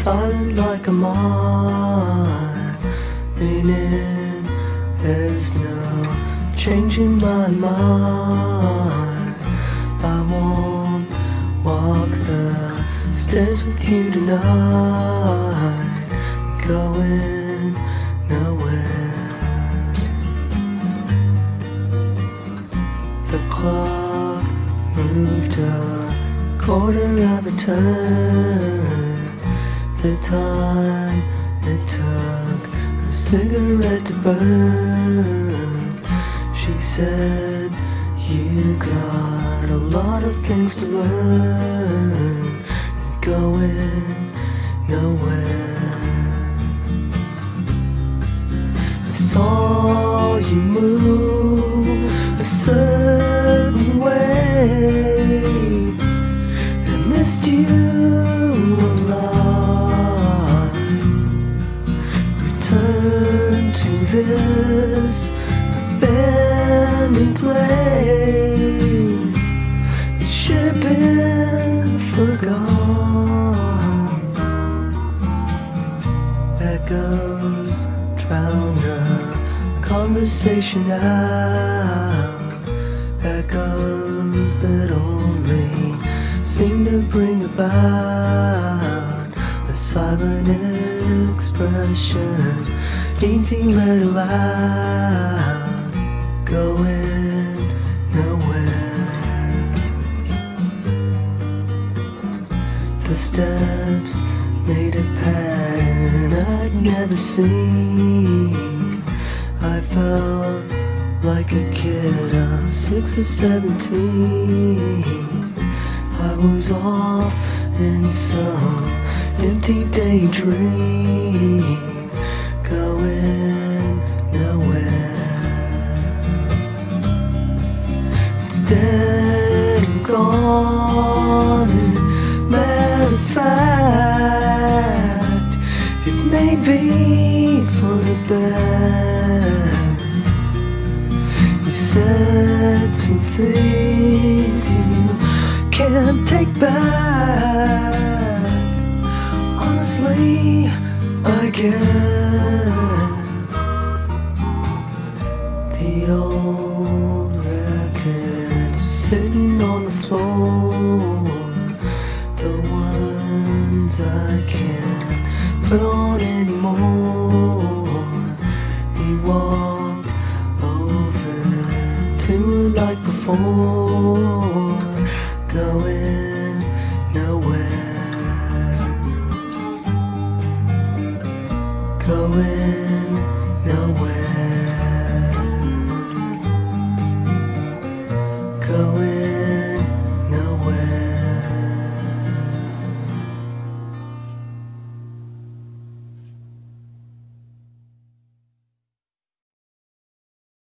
silent like a mine, meaning there's no change in my mind. I won't walk the stairs with you tonight, going nowhere. The clock moved a quarter of a turn, the time it took her cigarette to burn. She said, you got a lot of things to learn, and going nowhere. I saw you move a certain way, I missed you a lot. Return to this abandoned place that should have been forgone. Echoes drown a conversation out, echoes that only seem to bring about a silent expression, easy read aloud, going nowhere. The steps made a pattern I'd never seen. I felt like a kid of 6 or 17. I was off in some empty daydream, going nowhere. It's dead and gone, and matter of fact, it may be for the best. You said some things you can't take back. Honestly, I guess the old records are sitting on the floor.